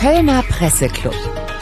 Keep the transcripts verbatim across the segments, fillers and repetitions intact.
Kölner Presseclub.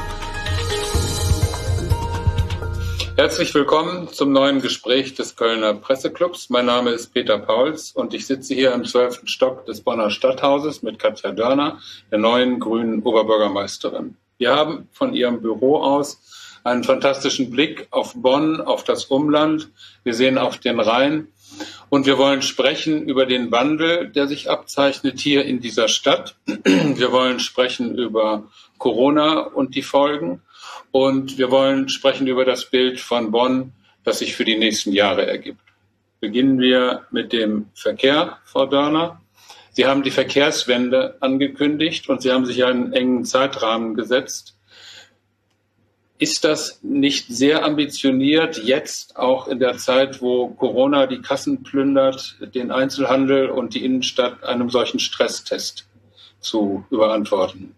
Herzlich willkommen zum neuen Gespräch des Kölner Presseclubs. Mein Name ist Peter Pauls und ich sitze hier im zwölften Stock des Bonner Stadthauses mit Katja Dörner, der neuen grünen Oberbürgermeisterin. Wir haben von ihrem Büro aus einen fantastischen Blick auf Bonn, auf das Umland. Wir sehen auf den Rhein und wir wollen sprechen über den Wandel, der sich abzeichnet hier in dieser Stadt. Wir wollen sprechen über Corona und die Folgen. Und wir wollen sprechen über das Bild von Bonn, das sich für die nächsten Jahre ergibt. Beginnen wir mit dem Verkehr, Frau Dörner. Sie haben die Verkehrswende angekündigt und Sie haben sich einen engen Zeitrahmen gesetzt. Ist das nicht sehr ambitioniert, jetzt auch in der Zeit, wo Corona die Kassen plündert, den Einzelhandel und die Innenstadt einem solchen Stresstest zu überantworten?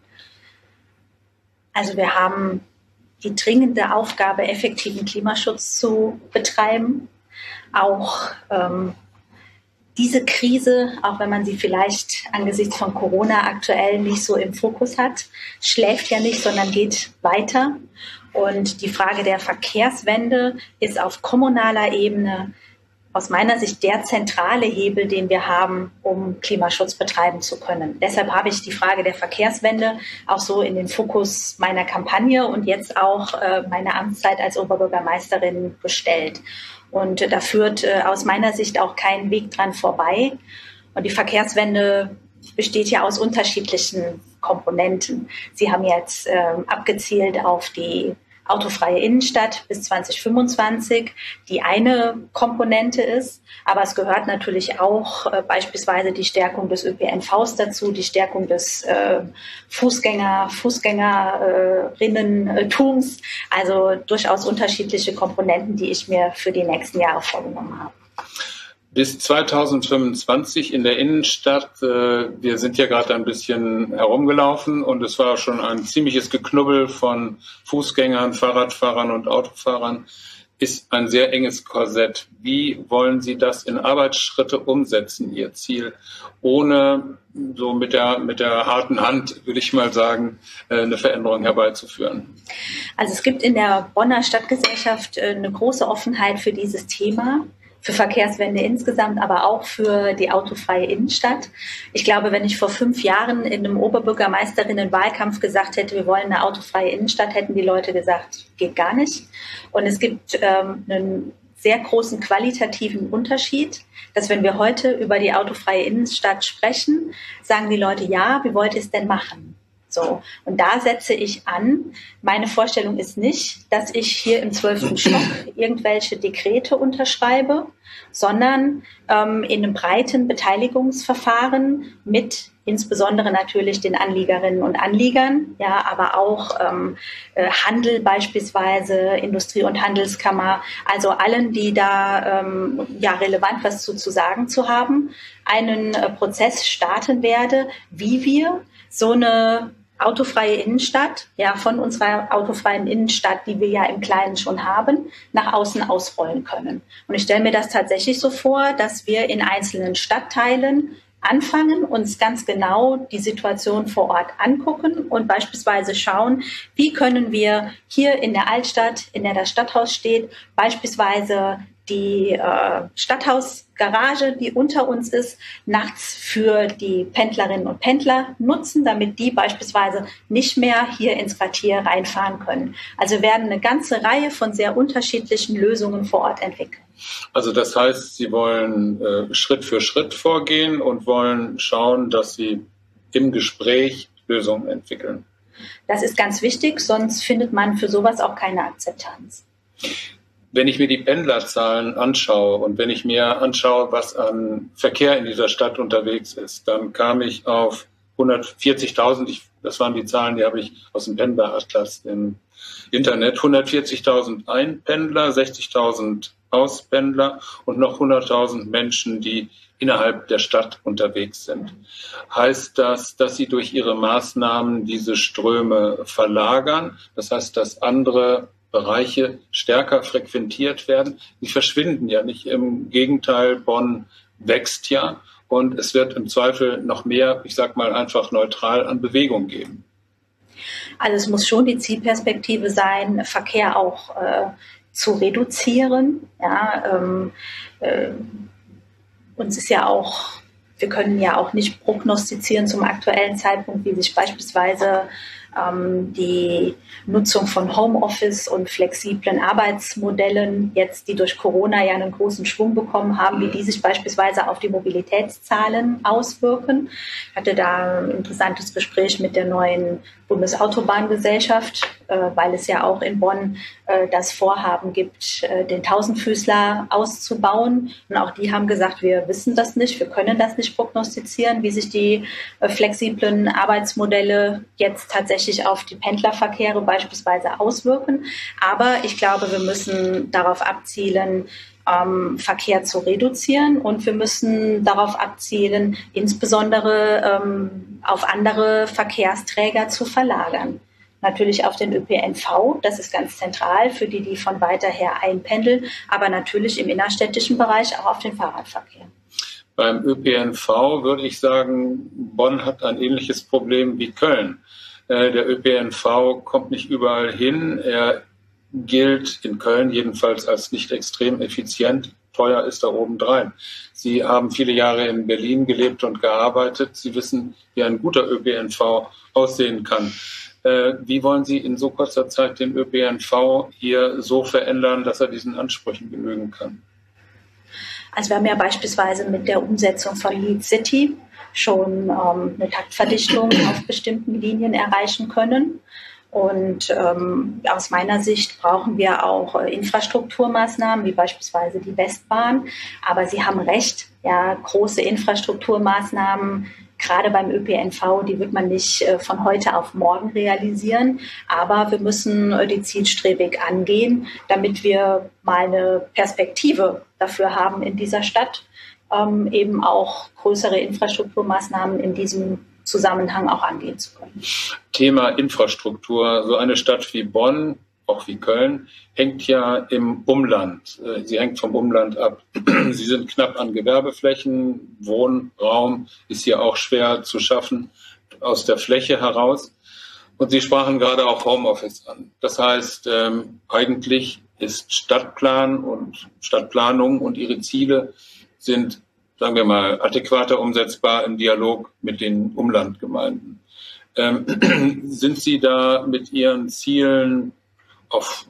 Also wir haben die dringende Aufgabe, effektiven Klimaschutz zu betreiben. Auch ähm, diese Krise, auch wenn man sie vielleicht angesichts von Corona aktuell nicht so im Fokus hat, schläft ja nicht, sondern geht weiter. Und die Frage der Verkehrswende ist auf kommunaler Ebene aus meiner Sicht der zentrale Hebel, den wir haben, um Klimaschutz betreiben zu können. Deshalb habe ich die Frage der Verkehrswende auch so in den Fokus meiner Kampagne und jetzt auch äh, meine Amtszeit als Oberbürgermeisterin gestellt. Und äh, da führt äh, aus meiner Sicht auch kein Weg dran vorbei. Und die Verkehrswende besteht ja aus unterschiedlichen Komponenten. Sie haben jetzt äh, abgezielt auf die autofreie Innenstadt bis zwanzig fünfundzwanzig, die eine Komponente ist. Aber es gehört natürlich auch äh, beispielsweise die Stärkung des Ö P N Vs dazu, die Stärkung des äh, Fußgänger, Fußgängerinnentums. Also durchaus unterschiedliche Komponenten, die ich mir für die nächsten Jahre vorgenommen habe. Bis zweitausendfünfundzwanzig in der Innenstadt, äh, wir sind ja gerade ein bisschen herumgelaufen und es war schon ein ziemliches Geknubbel von Fußgängern, Fahrradfahrern und Autofahrern, ist ein sehr enges Korsett. Wie wollen Sie das in Arbeitsschritte umsetzen, Ihr Ziel, ohne so mit der, mit der harten Hand, würde ich mal sagen, äh, eine Veränderung herbeizuführen? Also es gibt in der Bonner Stadtgesellschaft äh, eine große Offenheit für dieses Thema. Für Verkehrswende insgesamt, aber auch für die autofreie Innenstadt. Ich glaube, wenn ich vor fünf Jahren in einem Oberbürgermeisterinnen-Wahlkampf gesagt hätte, wir wollen eine autofreie Innenstadt, hätten die Leute gesagt, geht gar nicht. Und es gibt ähm, einen sehr großen qualitativen Unterschied, dass wenn wir heute über die autofreie Innenstadt sprechen, sagen die Leute, ja, wie wollt ihr es denn machen? So. Und da setze ich an. Meine Vorstellung ist nicht, dass ich hier im zwölften Stock irgendwelche Dekrete unterschreibe, sondern ähm, in einem breiten Beteiligungsverfahren mit insbesondere natürlich den Anliegerinnen und Anliegern, ja, aber auch ähm, äh, Handel beispielsweise, Industrie- und Handelskammer, also allen, die da ähm, ja relevant was zu, zu sagen zu haben, einen äh, Prozess starten werde, wie wir so eine autofreie Innenstadt, ja, von unserer autofreien Innenstadt, die wir ja im Kleinen schon haben, nach außen ausrollen können. Und ich stelle mir das tatsächlich so vor, dass wir in einzelnen Stadtteilen anfangen, uns ganz genau die Situation vor Ort angucken und beispielsweise schauen, wie können wir hier in der Altstadt, in der das Stadthaus steht, beispielsweise die äh, Stadthausgarage, die unter uns ist, nachts für die Pendlerinnen und Pendler nutzen, damit die beispielsweise nicht mehr hier ins Quartier reinfahren können. Also werden eine ganze Reihe von sehr unterschiedlichen Lösungen vor Ort entwickeln. Also das heißt, Sie wollen äh, Schritt für Schritt vorgehen und wollen schauen, dass Sie im Gespräch Lösungen entwickeln. Das ist ganz wichtig, sonst findet man für sowas auch keine Akzeptanz. Wenn ich mir die Pendlerzahlen anschaue und wenn ich mir anschaue, was an Verkehr in dieser Stadt unterwegs ist, dann kam ich auf hundertvierzigtausend, ich, das waren die Zahlen, die habe ich aus dem Pendleratlas im Internet, hundertvierzigtausend Einpendler, sechzigtausend Auspendler und noch hunderttausend Menschen, die innerhalb der Stadt unterwegs sind. Heißt das, dass Sie durch Ihre Maßnahmen diese Ströme verlagern? Das heißt, dass andere Bereiche stärker frequentiert werden. Die verschwinden ja nicht. Im Gegenteil, Bonn wächst ja und es wird im Zweifel noch mehr, ich sag mal einfach neutral, an Bewegung geben. Also es muss schon die Zielperspektive sein, Verkehr auch äh, zu reduzieren. Ja, ähm, äh, uns ist ja auch, wir können ja auch nicht prognostizieren zum aktuellen Zeitpunkt, wie sich beispielsweise ähm, die Nutzung von Homeoffice und flexiblen Arbeitsmodellen jetzt, die durch Corona ja einen großen Schwung bekommen haben, wie die sich beispielsweise auf die Mobilitätszahlen auswirken. Ich hatte da ein interessantes Gespräch mit der neuen Bundesautobahngesellschaft, äh, weil es ja auch in Bonn äh, das Vorhaben gibt, äh, den Tausendfüßler auszubauen. Und auch die haben gesagt, wir wissen das nicht, wir können das nicht prognostizieren, wie sich die äh, flexiblen Arbeitsmodelle jetzt tatsächlich auf die Pendlerverkehre beispielsweise auswirken. Aber ich glaube, wir müssen darauf abzielen, Ähm, Verkehr zu reduzieren, und wir müssen darauf abzielen, insbesondere ähm, auf andere Verkehrsträger zu verlagern. Natürlich auf den Ö P N V, das ist ganz zentral für die, die von weiter her einpendeln, aber natürlich im innerstädtischen Bereich auch auf den Fahrradverkehr. Beim Ö P N V würde ich sagen, Bonn hat ein ähnliches Problem wie Köln. Äh, der Ö P N V kommt nicht überall hin. Er gilt in Köln jedenfalls als nicht extrem effizient. Teuer ist da obendrein. Sie haben viele Jahre in Berlin gelebt und gearbeitet. Sie wissen, wie ein guter Ö P N V aussehen kann. Äh, wie wollen Sie in so kurzer Zeit den Ö P N V hier so verändern, dass er diesen Ansprüchen genügen kann? Also wir haben ja beispielsweise mit der Umsetzung von Lead City schon ähm, eine Taktverdichtung auf bestimmten Linien erreichen können. Und ähm, aus meiner Sicht brauchen wir auch äh, Infrastrukturmaßnahmen, wie beispielsweise die Westbahn. Aber Sie haben recht, ja, große Infrastrukturmaßnahmen, gerade beim Ö P N V, die wird man nicht äh, von heute auf morgen realisieren. Aber wir müssen äh, die zielstrebig angehen, damit wir mal eine Perspektive dafür haben in dieser Stadt, ähm, eben auch größere Infrastrukturmaßnahmen in diesem Zusammenhang auch angehen zu können. Thema Infrastruktur. So eine Stadt wie Bonn, auch wie Köln, hängt ja im Umland. Sie hängt vom Umland ab. Sie sind knapp an Gewerbeflächen. Wohnraum ist hier auch schwer zu schaffen aus der Fläche heraus. Und Sie sprachen gerade auch Homeoffice an. Das heißt, ähm, eigentlich ist Stadtplan und Stadtplanung und ihre Ziele sind, sagen wir mal, adäquater umsetzbar im Dialog mit den Umlandgemeinden. Ähm, sind Sie da mit Ihren Zielen auf,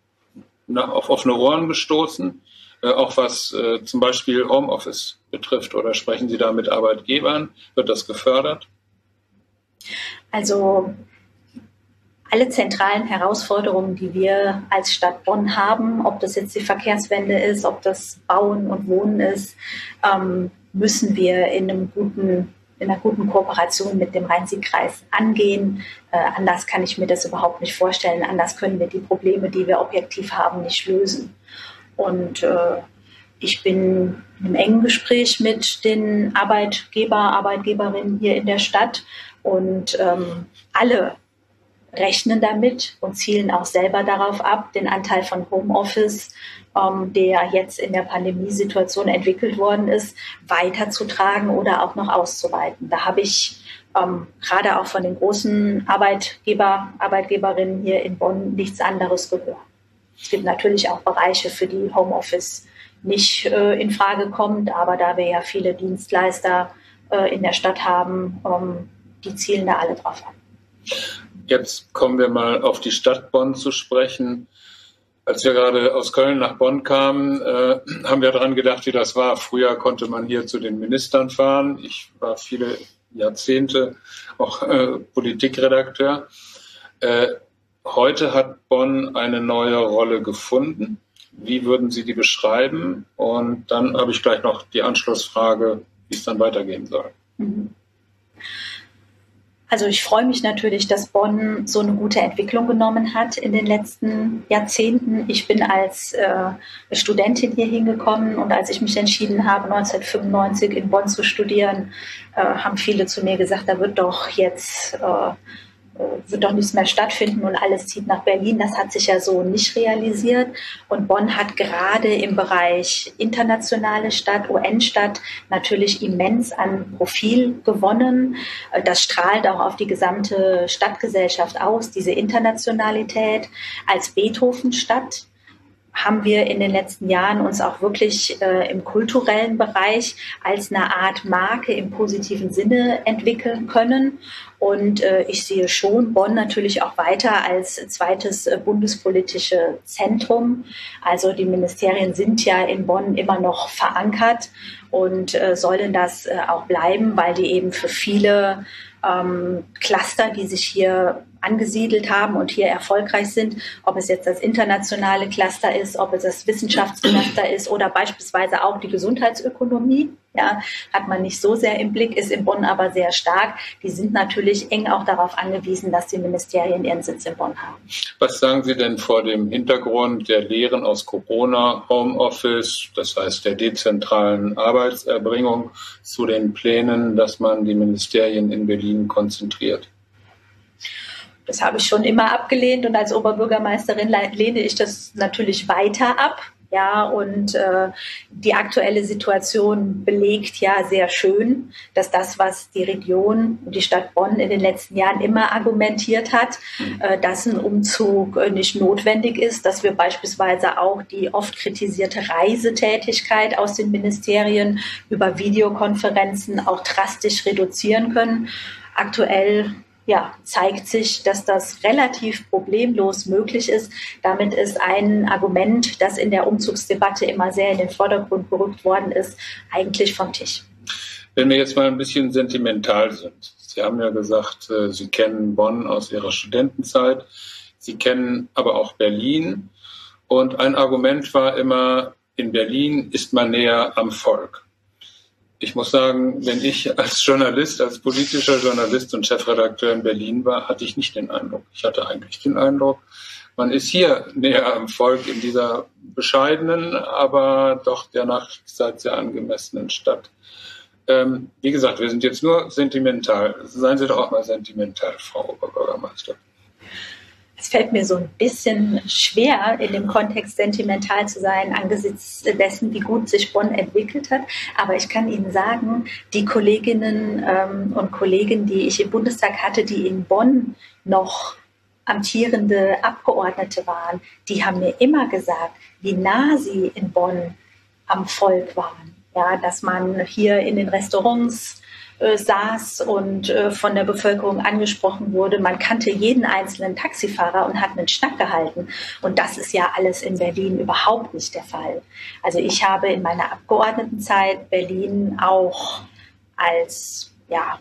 na, auf offene Ohren gestoßen, äh, auch was äh, zum Beispiel Homeoffice betrifft? Oder sprechen Sie da mit Arbeitgebern? Wird das gefördert? Also alle zentralen Herausforderungen, die wir als Stadt Bonn haben, ob das jetzt die Verkehrswende ist, ob das Bauen und Wohnen ist, ähm, müssen wir in einem guten, in einer guten Kooperation mit dem Rhein-Sieg-Kreis angehen. Äh, anders kann ich mir das überhaupt nicht vorstellen. Anders können wir die Probleme, die wir objektiv haben, nicht lösen. Und äh, ich bin in einem engen Gespräch mit den Arbeitgeber, Arbeitgeberinnen hier in der Stadt, und ähm, alle rechnen damit und zielen auch selber darauf ab, den Anteil von Homeoffice, ähm, der jetzt in der Pandemiesituation entwickelt worden ist, weiterzutragen oder auch noch auszuweiten. Da habe ich ähm, gerade auch von den großen Arbeitgeber, Arbeitgeberinnen hier in Bonn nichts anderes gehört. Es gibt natürlich auch Bereiche, für die Homeoffice nicht äh, in Frage kommt, aber da wir ja viele Dienstleister äh, in der Stadt haben, ähm, die zielen da alle drauf ab. Jetzt kommen wir mal auf die Stadt Bonn zu sprechen. Als wir gerade aus Köln nach Bonn kamen, äh, haben wir daran gedacht, wie das war. Früher konnte man hier zu den Ministern fahren. Ich war viele Jahrzehnte auch äh, Politikredakteur. Äh, heute hat Bonn eine neue Rolle gefunden. Wie würden Sie die beschreiben? Und dann habe ich gleich noch die Anschlussfrage, wie es dann weitergehen soll. Mhm. Also ich freue mich natürlich, dass Bonn so eine gute Entwicklung genommen hat in den letzten Jahrzehnten. Ich bin als äh, Studentin hier hingekommen, und als ich mich entschieden habe, neunzehnhundertfünfundneunzig in Bonn zu studieren, äh, haben viele zu mir gesagt, da wird doch jetzt äh, wird doch nichts mehr stattfinden und alles zieht nach Berlin. Das hat sich ja so nicht realisiert. Und Bonn hat gerade im Bereich internationale Stadt, U N-Stadt natürlich immens an Profil gewonnen. Das strahlt auch auf die gesamte Stadtgesellschaft aus, diese Internationalität. Als Beethoven-Stadt haben wir in den letzten Jahren uns auch wirklich äh, im kulturellen Bereich als eine Art Marke im positiven Sinne entwickeln können. Und äh, ich sehe schon Bonn natürlich auch weiter als zweites äh, bundespolitische Zentrum. Also die Ministerien sind ja in Bonn immer noch verankert und äh, sollen das äh, auch bleiben, weil die eben für viele ähm, Cluster, die sich hier angesiedelt haben und hier erfolgreich sind, ob es jetzt das internationale Cluster ist, ob es das Wissenschaftscluster ist oder beispielsweise auch die Gesundheitsökonomie, ja, hat man nicht so sehr im Blick, ist in Bonn aber sehr stark. Die sind natürlich eng auch darauf angewiesen, dass die Ministerien ihren Sitz in Bonn haben. Was sagen Sie denn vor dem Hintergrund der Lehren aus Corona, Homeoffice, das heißt der dezentralen Arbeitserbringung, zu den Plänen, dass man die Ministerien in Berlin konzentriert? Das habe ich schon immer abgelehnt und als Oberbürgermeisterin lehne ich das natürlich weiter ab. Ja, und äh, die aktuelle Situation belegt ja sehr schön, dass das, was die Region und die Stadt Bonn in den letzten Jahren immer argumentiert hat, äh, dass ein Umzug äh, nicht notwendig ist, dass wir beispielsweise auch die oft kritisierte Reisetätigkeit aus den Ministerien über Videokonferenzen auch drastisch reduzieren können. Aktuell Ja, zeigt sich, dass das relativ problemlos möglich ist. Damit ist ein Argument, das in der Umzugsdebatte immer sehr in den Vordergrund gerückt worden ist, eigentlich vom Tisch. Wenn wir jetzt mal ein bisschen sentimental sind. Sie haben ja gesagt, Sie kennen Bonn aus Ihrer Studentenzeit. Sie kennen aber auch Berlin. Und ein Argument war immer, in Berlin ist man näher am Volk. Ich muss sagen, wenn ich als Journalist, als politischer Journalist und Chefredakteur in Berlin war, hatte ich nicht den Eindruck. Ich hatte eigentlich den Eindruck, man ist hier näher am Volk in dieser bescheidenen, aber doch der Nachkriegszeit sehr angemessenen Stadt. Ähm, wie gesagt, wir sind jetzt nur sentimental. Seien Sie doch auch mal sentimental, Frau Oberbürgermeister. Es fällt mir so ein bisschen schwer, in dem Kontext sentimental zu sein, angesichts dessen, wie gut sich Bonn entwickelt hat. Aber ich kann Ihnen sagen, die Kolleginnen ähm, und Kollegen, die ich im Bundestag hatte, die in Bonn noch amtierende Abgeordnete waren, die haben mir immer gesagt, wie nah sie in Bonn am Volk waren. Ja, dass man hier in den Restaurants Äh, saß und äh, von der Bevölkerung angesprochen wurde. Man kannte jeden einzelnen Taxifahrer und hat einen Schnack gehalten. Und das ist ja alles in Berlin überhaupt nicht der Fall. Also ich habe in meiner Abgeordnetenzeit Berlin auch als, ja,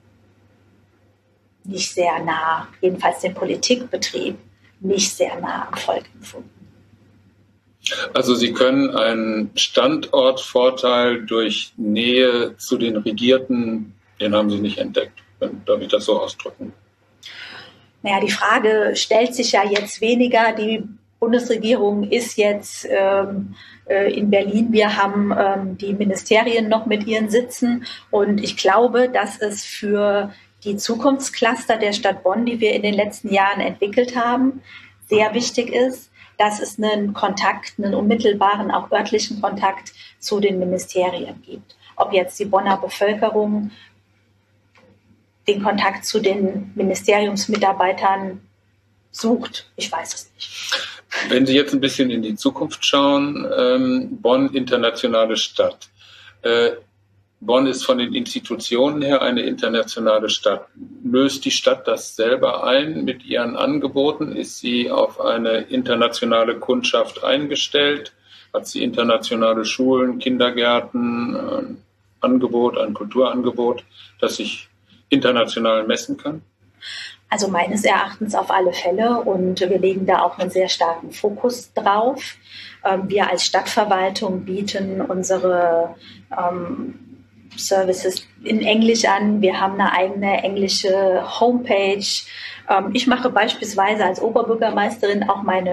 nicht sehr nah, jedenfalls den Politikbetrieb, nicht sehr nah am Volk empfunden. Also Sie können einen Standortvorteil durch Nähe zu den Regierten, den haben Sie nicht entdeckt, darf ich das so ausdrücken? Naja, die Frage stellt sich ja jetzt weniger. Die Bundesregierung ist jetzt ähm, äh, in Berlin. Wir haben ähm, die Ministerien noch mit ihren Sitzen. Und ich glaube, dass es für die Zukunftscluster der Stadt Bonn, die wir in den letzten Jahren entwickelt haben, sehr wichtig ist, dass es einen Kontakt, einen unmittelbaren, auch örtlichen Kontakt zu den Ministerien gibt. Ob jetzt die Bonner Bevölkerung den Kontakt zu den Ministeriumsmitarbeitern sucht, ich weiß es nicht. Wenn Sie jetzt ein bisschen in die Zukunft schauen, ähm, Bonn, internationale Stadt. Äh, Bonn ist von den Institutionen her eine internationale Stadt. Löst die Stadt das selber ein mit ihren Angeboten? Ist sie auf eine internationale Kundschaft eingestellt? Hat sie internationale Schulen, Kindergärten, ein Angebot, ein Kulturangebot, das sich international messen kann? Also meines Erachtens auf alle Fälle und wir legen da auch einen sehr starken Fokus drauf. Wir als Stadtverwaltung bieten unsere ähm, Services in Englisch an. Wir haben eine eigene englische Homepage. Ich mache beispielsweise als Oberbürgermeisterin auch meine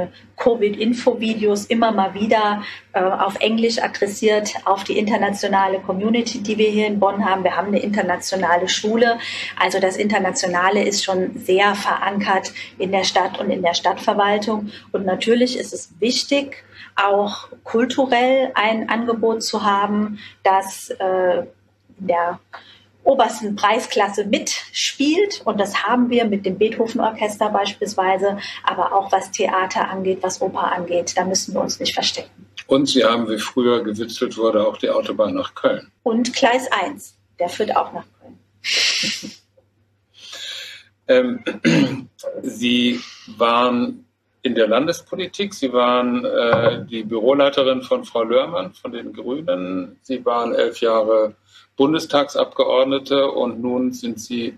Covid-Info-Videos immer mal wieder äh, auf Englisch adressiert auf die internationale Community, die wir hier in Bonn haben. Wir haben eine internationale Schule. Also das Internationale ist schon sehr verankert in der Stadt und in der Stadtverwaltung. Und natürlich ist es wichtig, auch kulturell ein Angebot zu haben, das äh, in der obersten Preisklasse mitspielt. Und das haben wir mit dem Beethoven-Orchester beispielsweise, aber auch was Theater angeht, was Oper angeht. Da müssen wir uns nicht verstecken. Und Sie haben, wie früher gewitzelt wurde, auch die Autobahn nach Köln. Und Gleis eins, der führt auch nach Köln. ähm, Sie waren in der Landespolitik. Sie waren äh, die Büroleiterin von Frau Löhrmann von den Grünen. Sie waren elf Jahre Bundestagsabgeordnete und nun sind Sie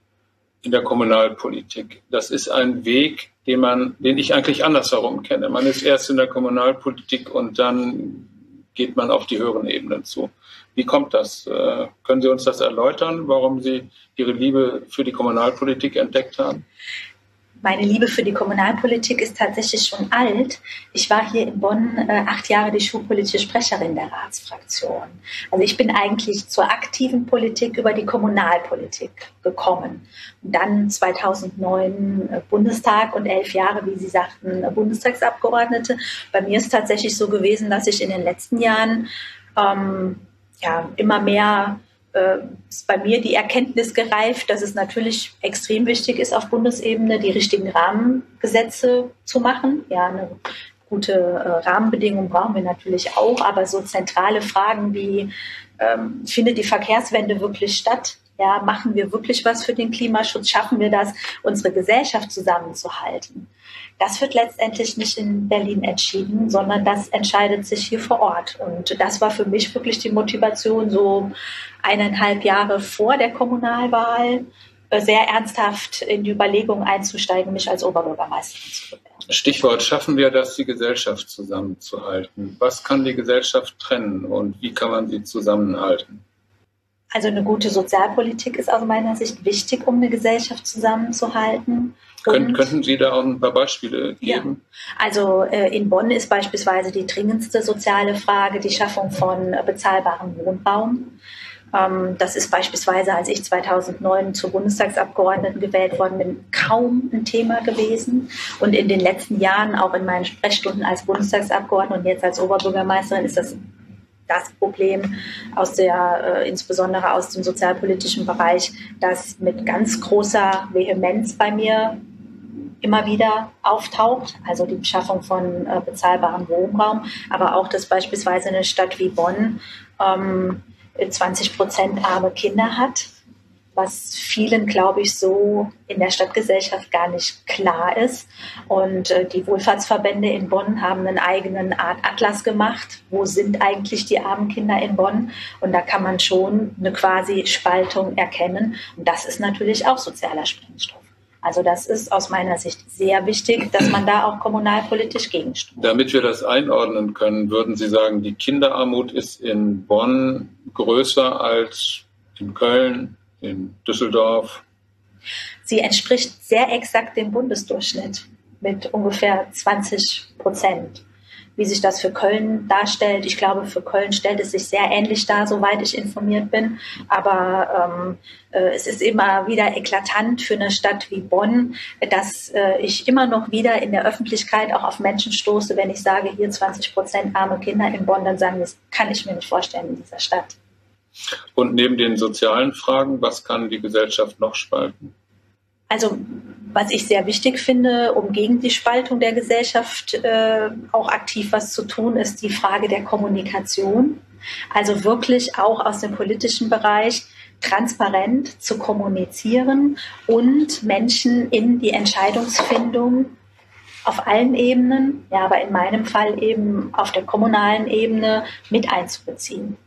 in der Kommunalpolitik. Das ist ein Weg, den man, den ich eigentlich andersherum kenne. Man ist erst in der Kommunalpolitik und dann geht man auf die höheren Ebenen zu. Wie kommt das? Äh, können Sie uns das erläutern, warum Sie Ihre Liebe für die Kommunalpolitik entdeckt haben? Meine Liebe für die Kommunalpolitik ist tatsächlich schon alt. Ich war hier in Bonn äh, acht Jahre die schulpolitische Sprecherin der Ratsfraktion. Also ich bin eigentlich zur aktiven Politik über die Kommunalpolitik gekommen. Und dann zweitausendneun äh, Bundestag und elf Jahre, wie Sie sagten, äh, Bundestagsabgeordnete. Bei mir ist tatsächlich so gewesen, dass ich in den letzten Jahren ähm, ja, immer mehr ist bei mir die Erkenntnis gereift, dass es natürlich extrem wichtig ist, auf Bundesebene die richtigen Rahmengesetze zu machen. Ja, eine gute äh, Rahmenbedingung brauchen wir natürlich auch, aber so zentrale Fragen wie, ähm, findet die Verkehrswende wirklich statt? Ja, machen wir wirklich was für den Klimaschutz? Schaffen wir das, unsere Gesellschaft zusammenzuhalten? Das wird letztendlich nicht in Berlin entschieden, sondern das entscheidet sich hier vor Ort. Und das war für mich wirklich die Motivation, so eineinhalb Jahre vor der Kommunalwahl sehr ernsthaft in die Überlegung einzusteigen, mich als Oberbürgermeisterin zu bewerben. Stichwort, schaffen wir das, die Gesellschaft zusammenzuhalten? Was kann die Gesellschaft trennen und wie kann man sie zusammenhalten? Also eine gute Sozialpolitik ist aus meiner Sicht wichtig, um eine Gesellschaft zusammenzuhalten. Kön- könnten Sie da auch ein paar Beispiele geben? Ja. Also äh, in Bonn ist beispielsweise die dringendste soziale Frage die Schaffung von äh, bezahlbarem Wohnraum. Ähm, das ist beispielsweise, als ich zweitausendneun zur Bundestagsabgeordneten gewählt worden bin, kaum ein Thema gewesen. Und in den letzten Jahren, auch in meinen Sprechstunden als Bundestagsabgeordnete und jetzt als Oberbürgermeisterin, ist das das Problem aus der, äh, insbesondere aus dem sozialpolitischen Bereich, das mit ganz großer Vehemenz bei mir immer wieder auftaucht, also die Beschaffung von äh, bezahlbarem Wohnraum, aber auch, dass beispielsweise eine Stadt wie Bonn ähm, zwanzig Prozent arme Kinder hat, was vielen, glaube ich, so in der Stadtgesellschaft gar nicht klar ist. Und äh, die Wohlfahrtsverbände in Bonn haben einen eigenen Art Atlas gemacht. Wo sind eigentlich die armen Kinder in Bonn? Und da kann man schon eine quasi Spaltung erkennen. Und das ist natürlich auch sozialer Sprengstoff. Also das ist aus meiner Sicht sehr wichtig, dass man da auch kommunalpolitisch gegensteuert. Damit wir das einordnen können, würden Sie sagen, die Kinderarmut ist in Bonn größer als in Köln, in Düsseldorf? Sie entspricht sehr exakt dem Bundesdurchschnitt mit ungefähr zwanzig Prozent. Wie sich das für Köln darstellt, ich glaube, für Köln stellt es sich sehr ähnlich dar, soweit ich informiert bin. Aber ähm, äh, es ist immer wieder eklatant für eine Stadt wie Bonn, dass äh, ich immer noch wieder in der Öffentlichkeit auch auf Menschen stoße, wenn ich sage, hier zwanzig Prozent arme Kinder in Bonn, dann sagen, das kann ich mir nicht vorstellen in dieser Stadt. Und neben den sozialen Fragen, was kann die Gesellschaft noch spalten? Also was ich sehr wichtig finde, um gegen die Spaltung der Gesellschaft äh, auch aktiv was zu tun, ist die Frage der Kommunikation. Also wirklich auch aus dem politischen Bereich transparent zu kommunizieren und Menschen in die Entscheidungsfindung auf allen Ebenen, ja, aber in meinem Fall eben auf der kommunalen Ebene mit einzubeziehen.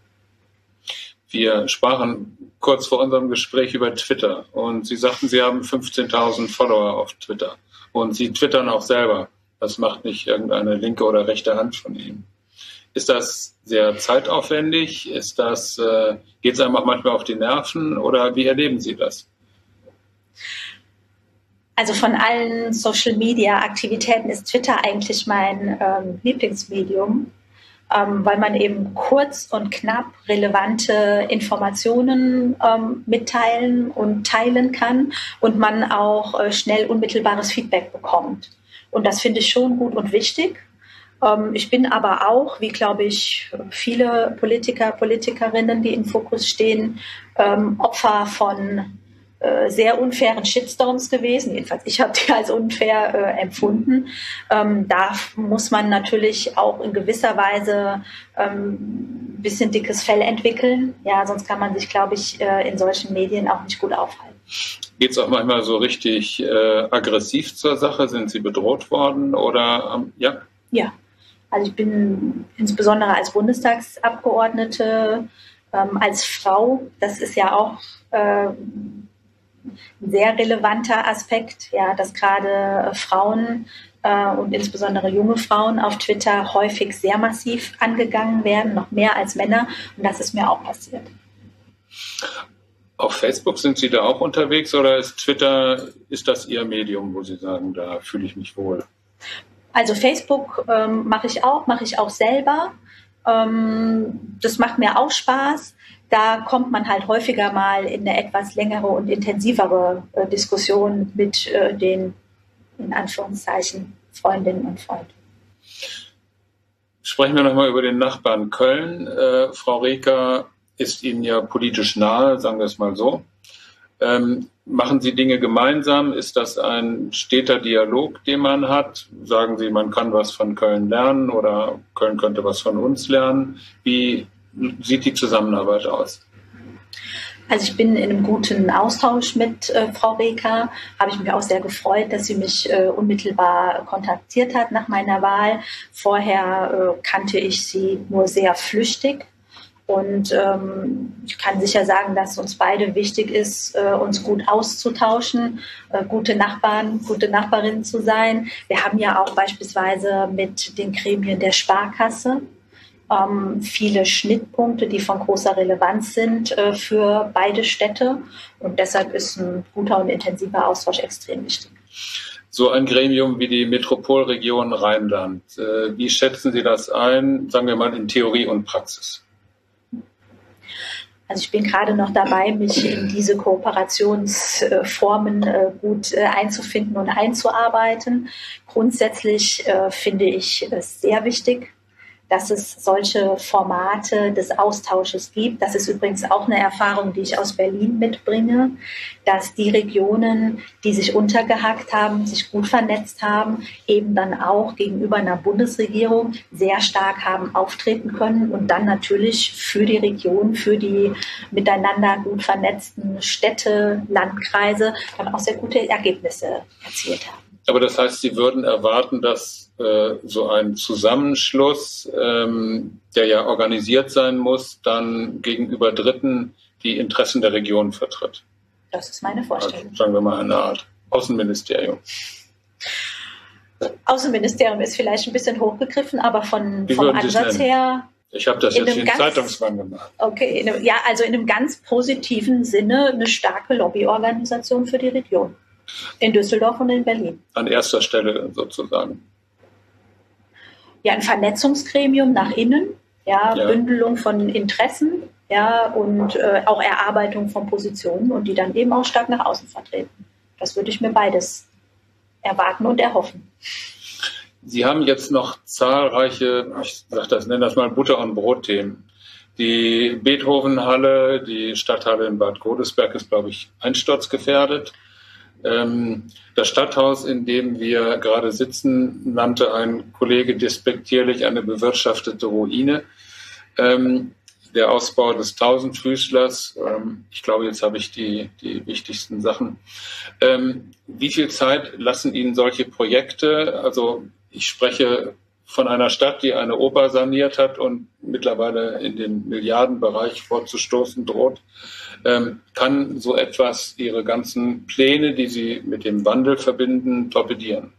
Wir sprachen kurz vor unserem Gespräch über Twitter und Sie sagten, Sie haben fünfzehntausend Follower auf Twitter und Sie twittern auch selber. Das macht nicht irgendeine linke oder rechte Hand von Ihnen. Ist das sehr zeitaufwendig? Ist das, äh, geht es einem auch manchmal auf die Nerven oder wie erleben Sie das? Also von allen Social-Media-Aktivitäten ist Twitter eigentlich mein ähm, Lieblingsmedium, ähm, weil man eben kurz und knapp relevante Informationen ähm, mitteilen und teilen kann und man auch äh, schnell unmittelbares Feedback bekommt. Und das finde ich schon gut und wichtig. Ähm, ich bin aber auch, wie glaube ich viele Politiker, Politikerinnen, die im Fokus stehen, ähm, Opfer von sehr unfairen Shitstorms gewesen. Jedenfalls, ich habe die als unfair äh, empfunden. Ähm, da muss man natürlich auch in gewisser Weise ähm, ein bisschen dickes Fell entwickeln. Ja, sonst kann man sich, glaube ich, äh, in solchen Medien auch nicht gut aufhalten. Geht es auch manchmal so richtig äh, aggressiv zur Sache? Sind Sie bedroht worden oder ähm, ja? Ja, also ich bin insbesondere als Bundestagsabgeordnete, ähm, als Frau, das ist ja auch äh, ein sehr relevanter Aspekt, ja, dass gerade Frauen äh, und insbesondere junge Frauen auf Twitter häufig sehr massiv angegangen werden, noch mehr als Männer. Und das ist mir auch passiert. Auf Facebook sind Sie da auch unterwegs oder ist Twitter, ist das Ihr Medium, wo Sie sagen, da fühle ich mich wohl? Also Facebook ähm, mache ich auch, mache ich auch selber. Ähm, das macht mir auch Spaß. Da kommt man halt häufiger mal in eine etwas längere und intensivere äh, Diskussion mit äh, den, in Anführungszeichen, Freundinnen und Freunden. Sprechen wir nochmal über den Nachbarn Köln. Äh, Frau Reker ist Ihnen ja politisch nahe, sagen wir es mal so. Ähm, machen Sie Dinge gemeinsam? Ist das ein steter Dialog, den man hat? Sagen Sie, man kann was von Köln lernen oder Köln könnte was von uns lernen? Wie sieht die Zusammenarbeit aus? Also ich bin in einem guten Austausch mit äh, Frau Reker. Habe ich mich auch sehr gefreut, dass sie mich äh, unmittelbar kontaktiert hat nach meiner Wahl. Vorher äh, kannte ich sie nur sehr flüchtig. Und ähm, ich kann sicher sagen, dass uns beide wichtig ist, äh, uns gut auszutauschen, äh, gute Nachbarn, gute Nachbarinnen zu sein. Wir haben ja auch beispielsweise mit den Gremien der Sparkasse ähm, viele Schnittpunkte, die von großer Relevanz sind äh, für beide Städte. Und deshalb ist ein guter und intensiver Austausch extrem wichtig. So ein Gremium wie die Metropolregion Rheinland, äh, wie schätzen Sie das ein, sagen wir mal in Theorie und Praxis? Also ich bin gerade noch dabei, mich in diese Kooperationsformen gut einzufinden und einzuarbeiten. Grundsätzlich finde ich es sehr wichtig, dass es solche Formate des Austausches gibt. Das ist übrigens auch eine Erfahrung, die ich aus Berlin mitbringe, dass die Regionen, die sich untergehakt haben, sich gut vernetzt haben, eben dann auch gegenüber einer Bundesregierung sehr stark haben auftreten können und dann natürlich für die Region, für die miteinander gut vernetzten Städte, Landkreise dann auch sehr gute Ergebnisse erzielt haben. Aber das heißt, Sie würden erwarten, dass äh, so ein Zusammenschluss, ähm, der ja organisiert sein muss, dann gegenüber Dritten die Interessen der Region vertritt. Das ist meine Vorstellung. Also, sagen wir mal eine Art Außenministerium. Außenministerium ist vielleicht ein bisschen hochgegriffen, aber von, vom Ansatz her... Ich habe das jetzt in Zeitungsmann gemacht. Okay, in einem, ja, also in einem ganz positiven Sinne eine starke Lobbyorganisation für die Region. In Düsseldorf und in Berlin. An erster Stelle sozusagen. Ja, ein Vernetzungsgremium nach innen, ja, ja. Bündelung von Interessen, ja, und äh, auch Erarbeitung von Positionen und die dann eben auch stark nach außen vertreten. Das würde ich mir beides erwarten und erhoffen. Sie haben jetzt noch zahlreiche, ich sag das, nenne das mal Butter- und Brotthemen. Die Beethovenhalle, die Stadthalle in Bad Godesberg ist, glaube ich, einsturzgefährdet. Das Stadthaus, in dem wir gerade sitzen, nannte ein Kollege despektierlich eine bewirtschaftete Ruine. Der Ausbau des Tausendfüßlers, ich glaube, jetzt habe ich die, die wichtigsten Sachen. Wie viel Zeit lassen Ihnen solche Projekte, also ich spreche von einer Stadt, die eine Oper saniert hat und mittlerweile in den Milliardenbereich vorzustoßen droht, ähm, kann so etwas Ihre ganzen Pläne, die Sie mit dem Wandel verbinden, torpedieren?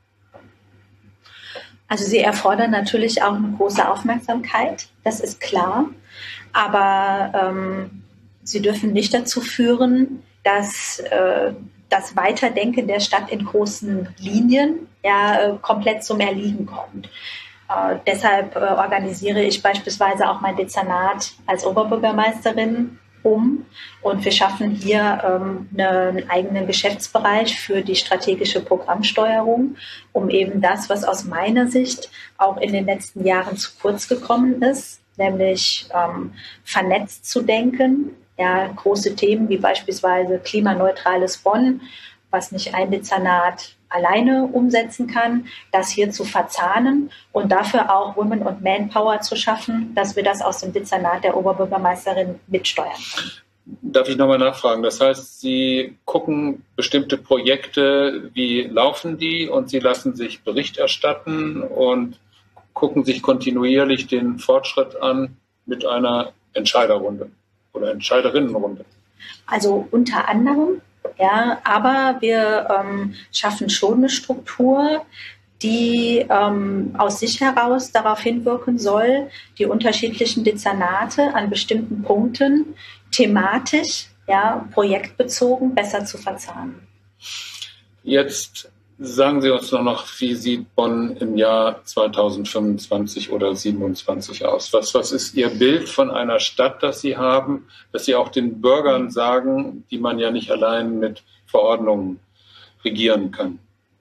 Also sie erfordern natürlich auch eine große Aufmerksamkeit, das ist klar. Aber ähm, sie dürfen nicht dazu führen, dass äh, das Weiterdenken der Stadt in großen Linien ja, komplett zum Erliegen kommt. Äh, deshalb äh, organisiere ich beispielsweise auch mein Dezernat als Oberbürgermeisterin um und wir schaffen hier ähm, einen eigenen Geschäftsbereich für die strategische Programmsteuerung, um eben das, was aus meiner Sicht auch in den letzten Jahren zu kurz gekommen ist, nämlich ähm, vernetzt zu denken, ja, große Themen wie beispielsweise klimaneutrales Bonn, was nicht ein Dezernat alleine umsetzen kann, das hier zu verzahnen und dafür auch Women- und Manpower zu schaffen, dass wir das aus dem Dezernat der Oberbürgermeisterin mitsteuern können. Darf ich nochmal nachfragen? Das heißt, Sie gucken bestimmte Projekte, wie laufen die und Sie lassen sich Bericht erstatten und gucken sich kontinuierlich den Fortschritt an mit einer Entscheiderrunde oder Entscheiderinnenrunde. Also unter anderem. Ja, aber wir ähm, schaffen schon eine Struktur, die ähm, aus sich heraus darauf hinwirken soll, die unterschiedlichen Dezernate an bestimmten Punkten thematisch, ja, projektbezogen besser zu verzahnen. Jetzt sagen Sie uns nur noch, wie sieht Bonn im Jahr zweitausendfünfundzwanzig oder siebenundzwanzig aus? Was, was ist Ihr Bild von einer Stadt, das Sie haben, dass Sie auch den Bürgern sagen, die man ja nicht allein mit Verordnungen regieren kann?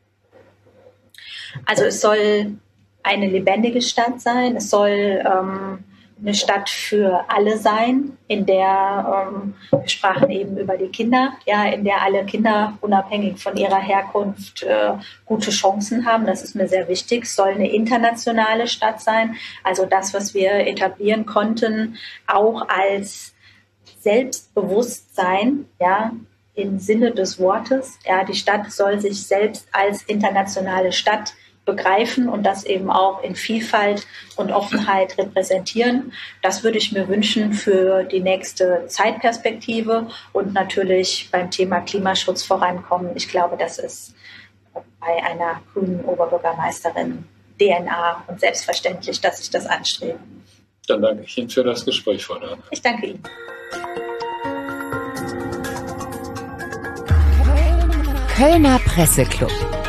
Also es soll eine lebendige Stadt sein. Es soll ähm, eine Stadt für alle sein, in der, ähm, wir sprachen eben über die Kinder, ja, in der alle Kinder unabhängig von ihrer Herkunft äh, gute Chancen haben. Das ist mir sehr wichtig. Es soll eine internationale Stadt sein. Also das, was wir etablieren konnten, auch als Selbstbewusstsein, ja, im Sinne des Wortes. Ja, die Stadt soll sich selbst als internationale Stadt begreifen und das eben auch in Vielfalt und Offenheit repräsentieren. Das würde ich mir wünschen für die nächste Zeitperspektive und natürlich beim Thema Klimaschutz vorankommen. Ich glaube, das ist bei einer grünen Oberbürgermeisterin D N A und selbstverständlich, dass ich das anstrebe. Dann danke ich Ihnen für das Gespräch, Frau Dörner. Ich danke Ihnen. Kölner Presseclub.